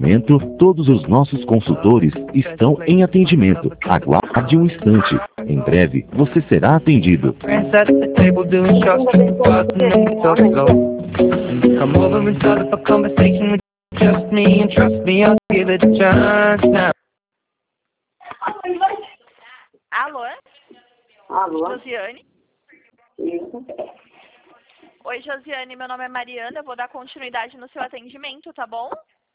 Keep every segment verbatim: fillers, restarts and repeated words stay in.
momento, todos os nossos consultores estão em atendimento. Aguarde um instante. Em breve, você será atendido. Alô? Alô? Josiane? Isso. Oi, Josiane, meu nome é Mariana, eu vou dar continuidade no seu atendimento, tá bom?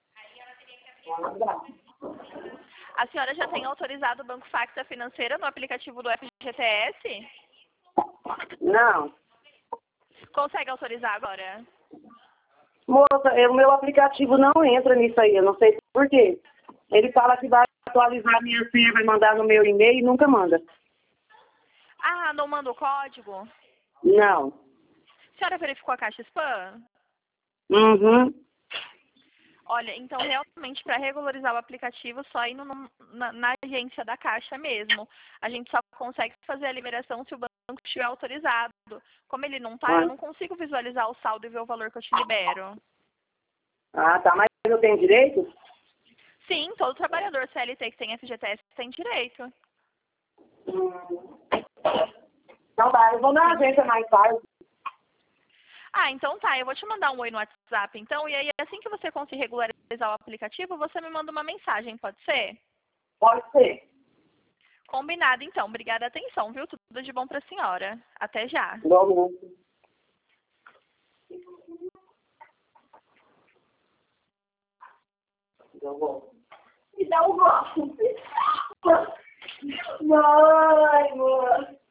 A senhora já tem autorizado o Banco Facta Financeira no aplicativo do F G T S? Não. Consegue autorizar agora? Moça, é, o meu aplicativo não entra nisso aí, eu não sei por quê. Ele fala que vai atualizar a minha senha, vai mandar no meu e-mail e nunca manda. Ah, não manda o código? Não. A senhora verificou a caixa spam? Uhum. Olha, então realmente para regularizar o aplicativo só indo no, na, na agência da Caixa mesmo. A gente só consegue fazer a liberação se o banco estiver autorizado. Como ele não está, Ah. eu não consigo visualizar o saldo e ver o valor que eu te libero. Ah, tá, mas eu tenho direito? Sim, todo trabalhador C L T que tem F G T S tem direito. Hum. Então tá, eu vou na agência mais tarde. Ah, então tá, eu vou te mandar um oi no WhatsApp, então, e aí assim que você conseguir regularizar o aplicativo, você me manda uma mensagem, pode ser? Pode ser. Combinado, então. Obrigada a atenção, viu? Tudo de bom pra senhora. Até já. Vamos. Me dá um golpe. Mãe, mãe.